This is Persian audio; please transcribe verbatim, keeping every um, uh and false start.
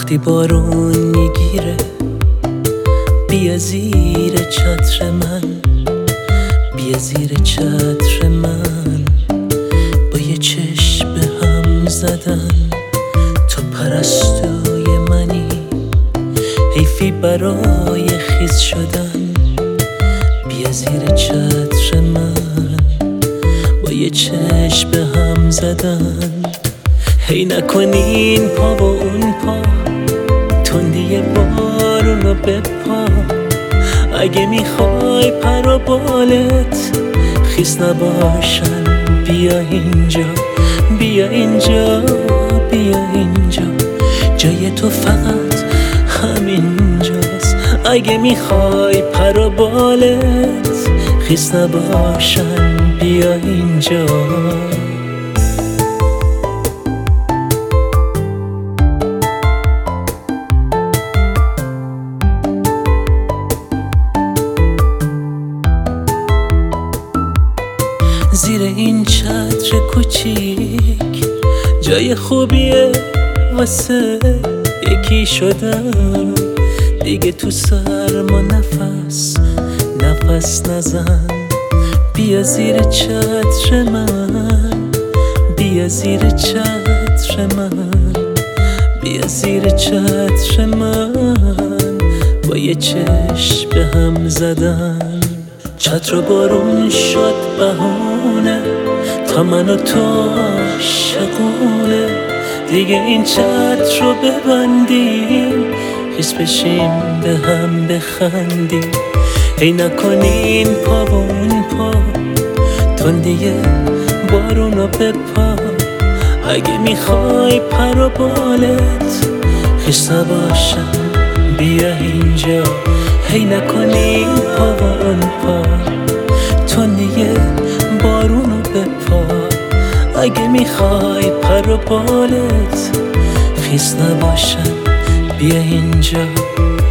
وقتی بارون میگیره بیا زیر چتر من، بیا زیر چتر من، با یه چشم به هم زدن. تو پرستوی منی، حیفی برای خیز شدن. بیا زیر چتر من، با یه چشم به هم زدن. هی نکنین پا و اون پا، تندی بارونو بپا. اگه میخوای پر و بالت خیس نباشن، بیا اینجا، بیا اینجا، بیا اینجا. جای تو فقط همینجاست. اگه میخوای پر و بالت خیس نباشن، بیا اینجا. زیر این چتر کوچیک جای خوبیه واسه یکی شدن. دیگه تو سرما نفس نفس نزن. بیا زیر چتر من، بیا زیر چتر من، بیا زیر چتر من، با یه چشم به هم زدن. چتر و بارون شد بهونه تا من و تو عاشقونه. دیگه این چتر رو ببندیم، خیس بشیم به هم بخندیم. ای نکنین پا و اون پا، تندی بارونو بپا. اگه میخوای پر و بالت خیس نباشن، بیا اینجا. هی نکنین پا و اون پا، تندی بارونو بپا. اگه میخوای پر و بالت خیس نباشن، بیا اینجا.